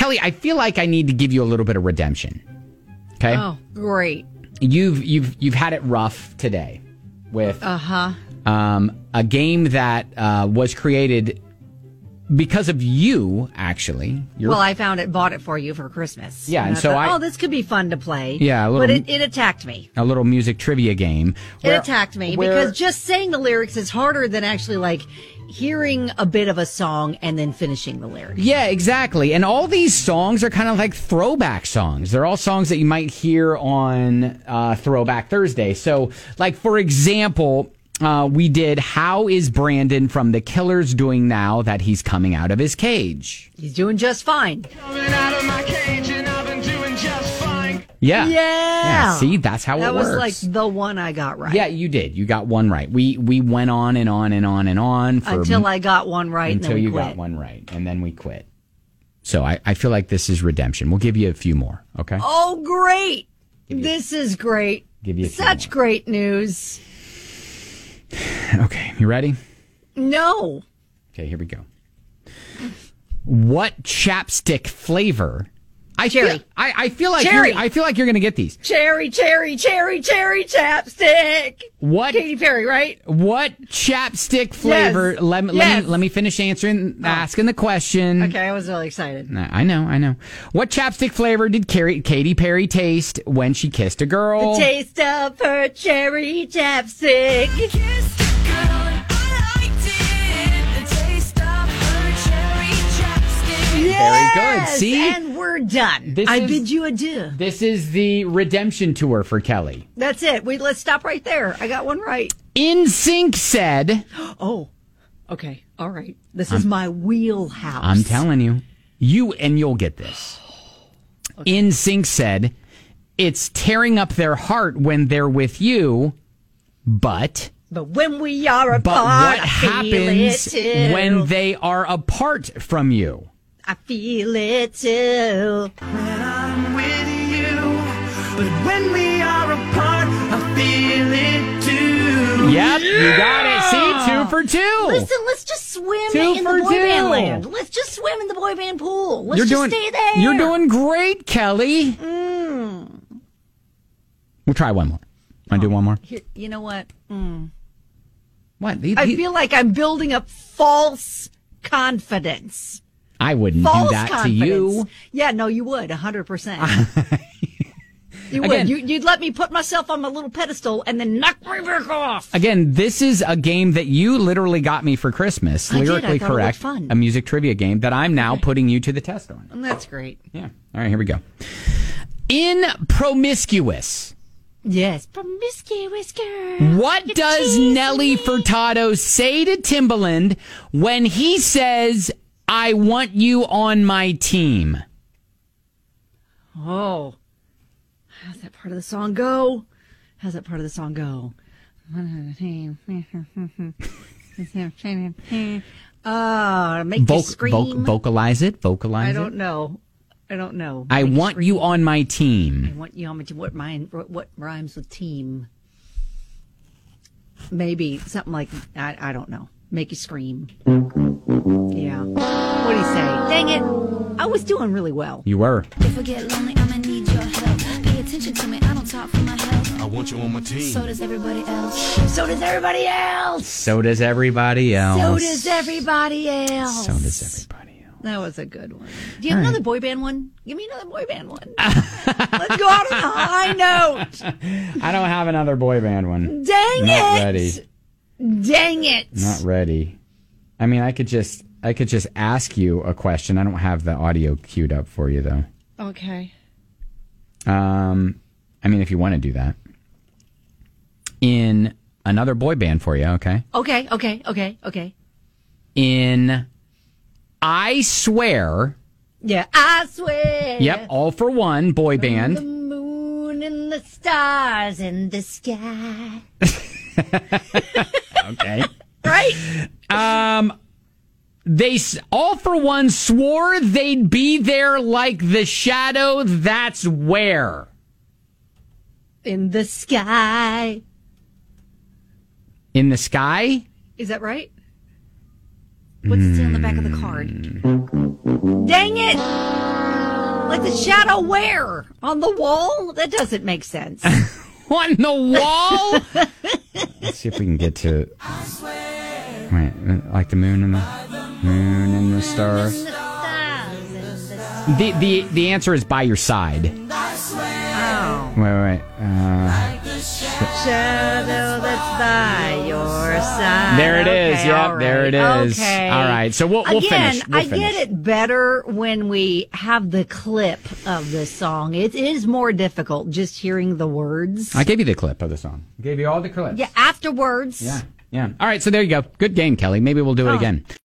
Kelly, I feel like I need to give you a little bit of redemption. Okay? Oh, great. You've had it rough today with a game that was created because of you, actually. I bought it for you for Christmas. Yeah, and so thought, this could be fun to play. Yeah, but it attacked me. A little music trivia game. It attacked me because just saying the lyrics is harder than actually like hearing a bit of a song and then finishing the lyrics. Yeah, exactly. And all these songs are kind of like throwback songs. They're all songs that you might hear on Throwback Thursday. So, like, for example, we did How is Brandon from The Killers doing now that he's coming out of his cage? He's doing just fine. Coming out of my cage and I've been doing just fine. Yeah. See, that's how it works. That was like the one I got right. Yeah, you did. You got one right. We went on and on and on and on. Until I got one right and then we quit. Until you got one right, and then we quit. So I feel like this is redemption. We'll give you a few more, okay? Oh, great. This is great. Give you a few Such more. great news. Okay, you ready? No. Okay, here we go. What chapstick flavor? Cherry. I feel like Cherry. I feel like you're going to get these. Cherry chapstick. What? Katy Perry, right? What chapstick flavor? Yes. Let me finish asking the question. Okay, I was really excited. I know. What chapstick flavor did Katy Perry taste when she kissed a girl? The taste of her cherry chapstick. Very good. See? And we're done. I bid you adieu. This is the redemption tour for Kelly. That's it. Let's stop right there. I got one right. NSYNC said... Oh, okay. All right. This is my wheelhouse. I'm telling you. You'll get this. Okay. NSYNC said, it's tearing up their heart when they're with you, but when we are apart, what I happens feel it too. when they are apart from you? I feel it too. When I'm with you, but when we are apart, I feel it too. Yep, you got it. See, 2 for 2. Listen, let's just swim 2 in the for boy 2. band land. Let's just swim in the boy band pool. Let's stay there. You're doing great, Kelly. We'll try one more. Want to do one more? Here, you know what? What? I feel like I'm building up false confidence. I wouldn't False do that confidence. to you. Yeah, no, you would, 100%. You would. Again, You'd let me put myself on my little pedestal and then knock me back off. Again, this is a game that you literally got me for Christmas. I did. Lyrically I thought it correct. looked fun. A music trivia game that I'm now putting you to the test on. That's great. Yeah. All right, here we go. In Promiscuous. Yes. Promiscuous girl. What does Nelly Furtado say to Timbaland when he says, I want you on my team? Oh. How's that part of the song go? Make you scream. Vocalize it. I don't know. I want you on my team. I want you on my team. What rhymes with team? Maybe something like, I don't know. Make you scream. Yeah. What do you say? Dang it. I was doing really well. You were. If I get lonely, I'ma need your help. Pay attention to me, I don't talk for my health. I want you on my team. So does everybody else. So does everybody else. So does everybody else. So does everybody else. So does everybody else. That was a good one. Do you have another boy band one? Give me another boy band one. Let's go out on a high note. I don't have another boy band one. Dang Not it. ready. Dang it. Not ready. I mean, I could just ask you a question. I don't have the audio queued up for you though. Okay. I mean, if you want to do that. In another boy band for you, okay? Okay. In I Swear. Yeah, I swear. Yep, all for one boy band. The moon and the stars in the sky. Okay. Right? They all for one swore they'd be there like the shadow. That's where. In the sky. In the sky? Is that right? What's it say on the back of the card? Dang it! Like the shadow where? On the wall? That doesn't make sense. On the wall? Let's see if we can get to... Wait, like the moon and the stars. The answer is by your side. Oh. Wait. Shadow that's by your side. There it is. Okay, Yep, all right. there it is. Okay. All right, so we'll finish. I get it better when we have the clip of the song. It is more difficult just hearing the words. I gave you the clip of the song. I gave you all the clips. Yeah, afterwards. Yeah. All right, so there you go. Good game, Kelly. Maybe we'll do it again.